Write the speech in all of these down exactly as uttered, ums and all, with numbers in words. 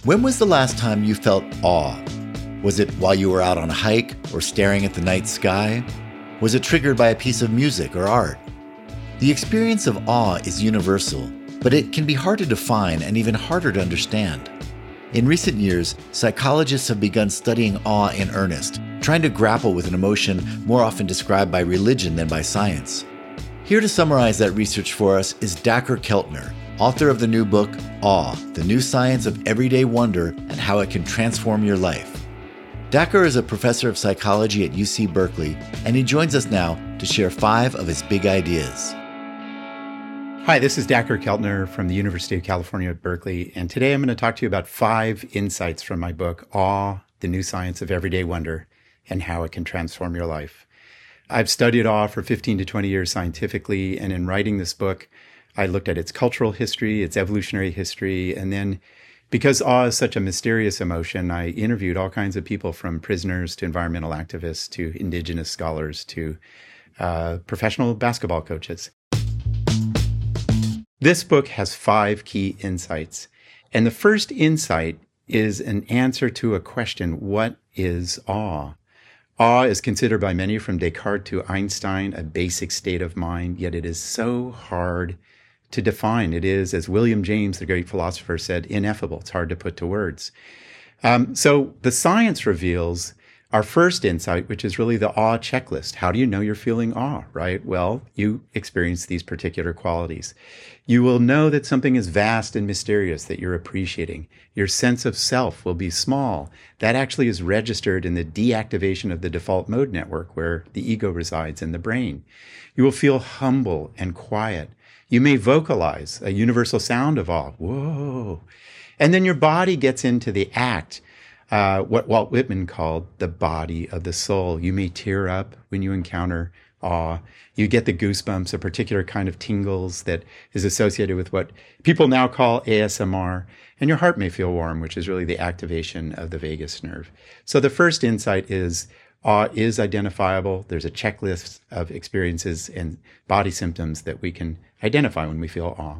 When was the last time you felt awe? Was it while you were out on a hike or staring at the night sky? Was it triggered by a piece of music or art? The experience of awe is universal, but it can be hard to define and even harder to understand. In recent years, psychologists have begun studying awe in earnest, trying to grapple with an emotion more often described by religion than by science. Here to summarize that research for us is Dacher Keltner, author of the new book, Awe, The New Science of Everyday Wonder and How It Can Transform Your Life. Dacher is a professor of psychology at U C Berkeley, and he joins us now to share five of his big ideas. Hi, this is Dacher Keltner from the University of California at Berkeley, and today I'm going to talk to you about five insights from my book, Awe, The New Science of Everyday Wonder and How It Can Transform Your Life. I've studied awe for fifteen to twenty years scientifically, and in writing this book, I looked at its cultural history, its evolutionary history, and then because awe is such a mysterious emotion, I interviewed all kinds of people from prisoners to environmental activists to indigenous scholars to uh, professional basketball coaches. This book has five key insights. And the first insight is an answer to a question: what is awe? Awe is considered by many, from Descartes to Einstein, a basic state of mind, yet it is so hard to define. It is, as William James, the great philosopher, said, ineffable. It's hard to put to words. Um, so the science reveals our first insight, which is really the awe checklist. How do you know you're feeling awe, right? Well, you experience these particular qualities. You will know that something is vast and mysterious that you're appreciating. Your sense of self will be small. That actually is registered in the deactivation of the default mode network where the ego resides in the brain. You will feel humble and quiet. You may vocalize a universal sound of awe. Whoa. And then your body gets into the act. Uh, what Walt Whitman called the body of the soul. You may tear up when you encounter awe. You get the goosebumps, a particular kind of tingles that is associated with what people now call A S M R. And your heart may feel warm, which is really the activation of the vagus nerve. So the first insight is awe is identifiable. There's a checklist of experiences and body symptoms that we can identify when we feel awe.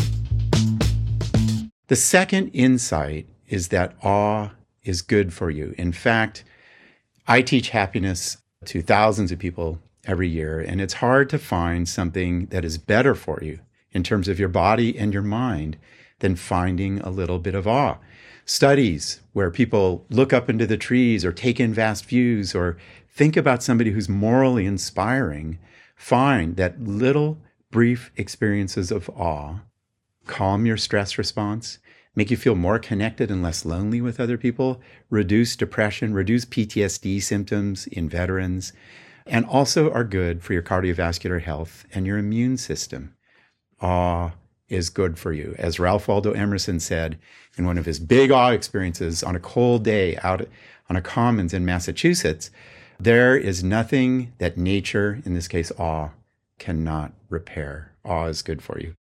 The second insight is that awe is good for you. In fact, I teach happiness to thousands of people every year, and it's hard to find something that is better for you in terms of your body and your mind than finding a little bit of awe. Studies where people look up into the trees or take in vast views or think about somebody who's morally inspiring find that little brief experiences of awe calm your stress response, make you feel more connected and less lonely with other people, reduce depression, reduce P T S D symptoms in veterans, and also are good for your cardiovascular health and your immune system. Awe is good for you. As Ralph Waldo Emerson said in one of his big awe experiences on a cold day out on a commons in Massachusetts, there is nothing that nature, in this case awe, cannot repair. Awe is good for you.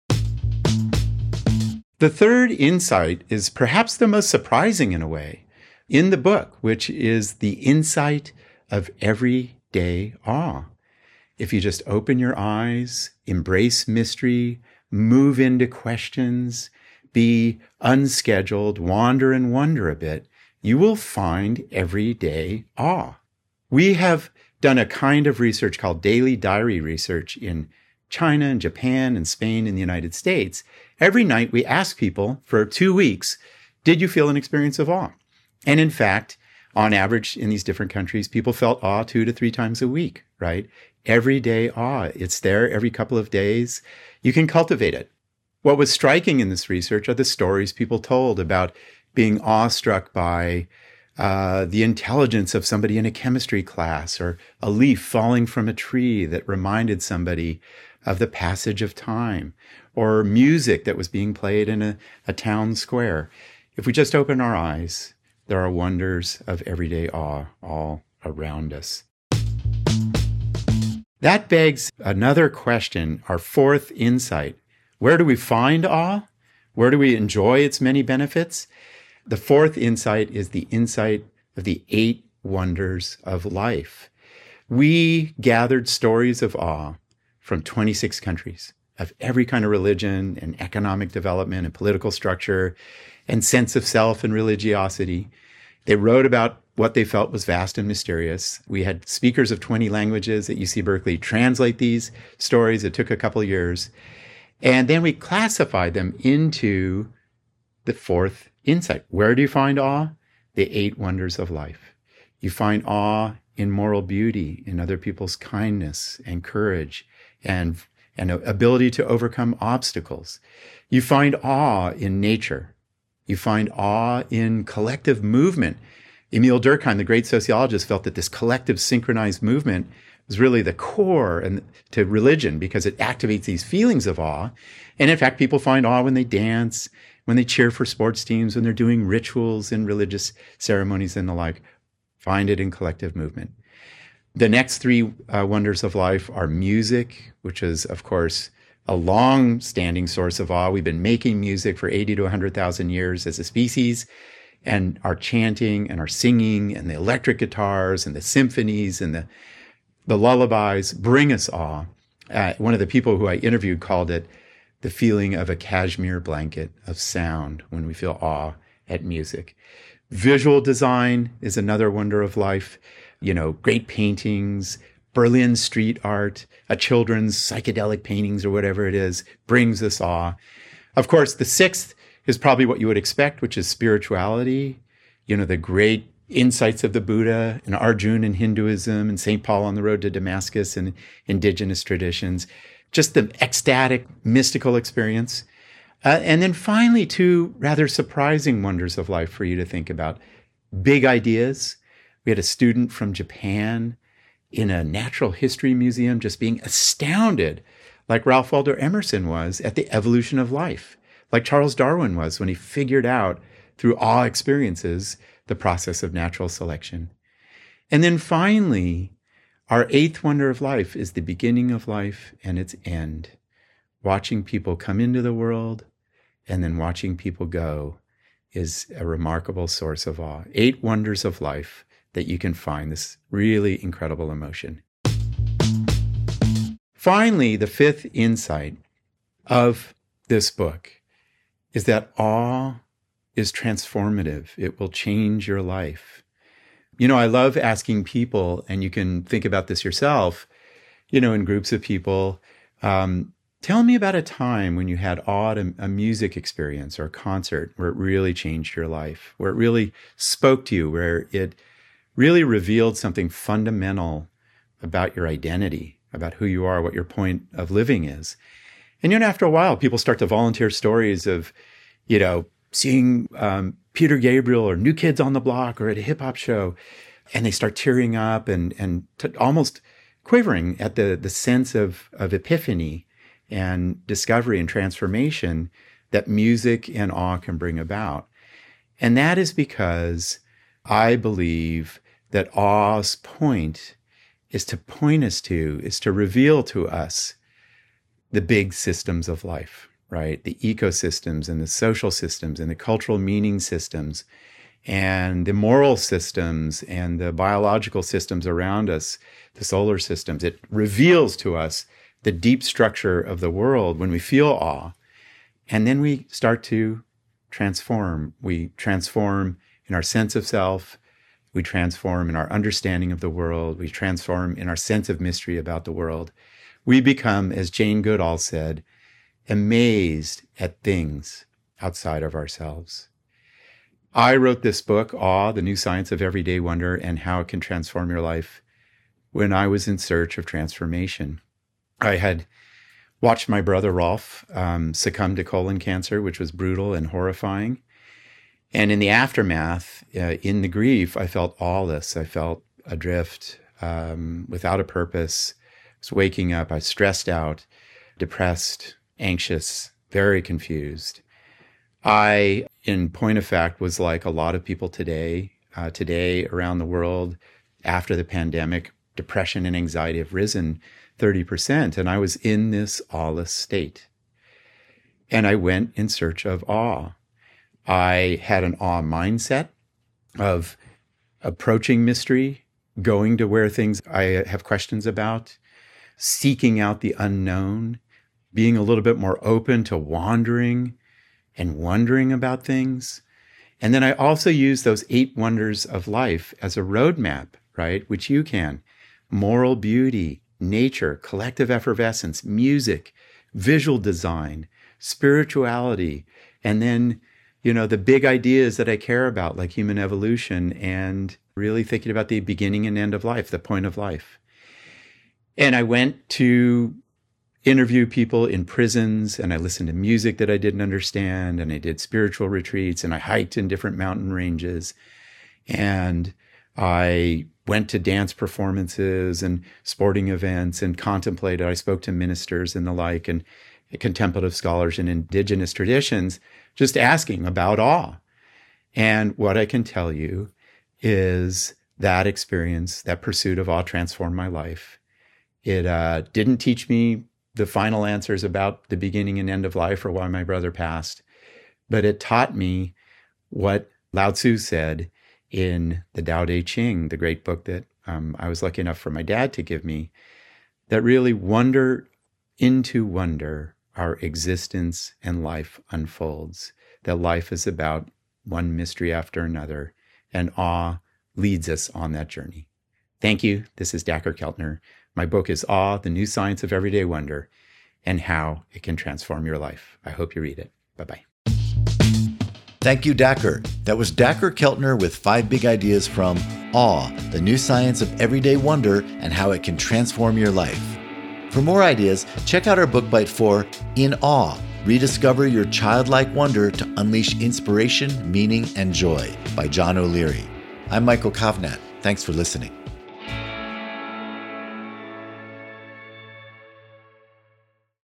The third insight is perhaps the most surprising in a way in the book, which is the insight of everyday awe. If you just open your eyes, embrace mystery, move into questions, be unscheduled, wander and wonder a bit, you will find everyday awe. We have done a kind of research called daily diary research in China and Japan and Spain and the United States. Every night we ask people for two weeks, did you feel an experience of awe? And in fact, on average in these different countries, people felt awe two to three times a week, right? Everyday awe. It's there every couple of days. You can cultivate it. What was striking in this research are the stories people told about being awestruck by uh, the intelligence of somebody in a chemistry class, or a leaf falling from a tree that reminded somebody of the passage of time, or music that was being played in a, a town square. If we just open our eyes, there are wonders of everyday awe all around us. That begs another question, our fourth insight. Where do we find awe? Where do we enjoy its many benefits? The fourth insight is the insight of the eight wonders of life. We gathered stories of awe from twenty-six countries, of every kind of religion and economic development and political structure and sense of self and religiosity. They wrote about what they felt was vast and mysterious. We had speakers of twenty languages at U C Berkeley translate these stories. It took a couple of years. And then we classified them into the fourth insight. Where do you find awe? The eight wonders of life. You find awe in moral beauty, in other people's kindness and courage and, and ability to overcome obstacles. You find awe in nature. You find awe in collective movement. Emile Durkheim, the great sociologist, felt that this collective synchronized movement was really the core and to religion because it activates these feelings of awe. And in fact, people find awe when they dance, when they cheer for sports teams, when they're doing rituals and religious ceremonies and the like. Find it in collective movement. The next three uh, wonders of life are music, which is, of course, a long-standing source of awe. We've been making music for eighty to one hundred thousand years as a species, and our chanting and our singing and the electric guitars and the symphonies and the, the lullabies bring us awe. Uh, one of the people who I interviewed called it the feeling of a cashmere blanket of sound when we feel awe at music. Visual design is another wonder of life. You know, great paintings, Berlin street art, a children's psychedelic paintings or whatever it is, brings us awe. Of course, the sixth is probably what you would expect, which is spirituality. You know, the great insights of the Buddha and Arjuna in Hinduism and Saint Paul on the road to Damascus and indigenous traditions. Just the ecstatic, mystical experience. Uh, and then finally, two rather surprising wonders of life for you to think about. Big ideas. We had a student from Japan in a natural history museum just being astounded, like Ralph Waldo Emerson was, at the evolution of life, like Charles Darwin was when he figured out through awe experiences the process of natural selection. And then finally, our eighth wonder of life is the beginning of life and its end. Watching people come into the world and then watching people go is a remarkable source of awe. Eight wonders of life that you can find this really incredible emotion. Finally, the fifth insight of this book is that awe is transformative. It will change your life. You know, I love asking people, and you can think about this yourself, you know, in groups of people, um, tell me about a time when you had awe at a, a music experience or a concert where it really changed your life, where it really spoke to you, where it really revealed something fundamental about your identity, about who you are, what your point of living is. And, you know, after a while, people start to volunteer stories of, you know, seeing um, Peter Gabriel or New Kids on the Block or at a hip hop show, and they start tearing up and and t- almost quivering at the the sense of of epiphany and discovery and transformation that music and awe can bring about. And that is because I believe that awe's point is to point us to, is to reveal to us the big systems of life, right? The ecosystems and the social systems and the cultural meaning systems and the moral systems and the biological systems around us, the solar systems. It reveals to us the deep structure of the world when we feel awe. And then we start to transform. We transform in our sense of self. We transform in our understanding of the world. We transform in our sense of mystery about the world. We become, as Jane Goodall said, amazed at things outside of ourselves. I wrote this book, Awe, The New Science of Everyday Wonder and How It Can Transform Your Life, when I was in search of transformation. I had watched my brother Rolf um, succumb to colon cancer, which was brutal and horrifying. And in the aftermath, uh, in the grief, I felt aweless. I felt adrift, um, without a purpose. I was waking up, I was stressed out, depressed, anxious, very confused. I, in point of fact, was like a lot of people today, uh, today around the world, after the pandemic, depression and anxiety have risen thirty percent. And I was in this aweless state. And I went in search of awe. I had an awe mindset of approaching mystery, going to where things I have questions about, seeking out the unknown, being a little bit more open to wandering and wondering about things. And then I also use those eight wonders of life as a roadmap, right? Which you can. Moral beauty, nature, collective effervescence, music, visual design, spirituality, and then, you know, the big ideas that I care about, like human evolution and really thinking about the beginning and end of life, the point of life. And I went to interview people in prisons, and I listened to music that I didn't understand, and I did spiritual retreats, and I hiked in different mountain ranges, and I went to dance performances and sporting events and contemplated. I spoke to ministers and the like, and contemplative scholars in indigenous traditions, just asking about awe. And what I can tell you is that experience, that pursuit of awe transformed my life. It uh, didn't teach me the final answers about the beginning and end of life or why my brother passed, but it taught me what Lao Tzu said in the Tao Te Ching, the great book that um, I was lucky enough for my dad to give me, that really wonder into wonder our existence and life unfolds, that life is about one mystery after another, and awe leads us on that journey. Thank you. This is Dacher Keltner. My book is Awe, the New Science of Everyday Wonder, and How It Can Transform Your Life. I hope you read it. Bye-bye. Thank you, Dacher. That was Dacher Keltner with five big ideas from Awe, the New Science of Everyday Wonder, and How It Can Transform Your Life. For more ideas, check out our book bite for In Awe, Rediscover Your Childlike Wonder to Unleash Inspiration, Meaning, and Joy by John O'Leary. I'm Michael Kovnat. Thanks for listening.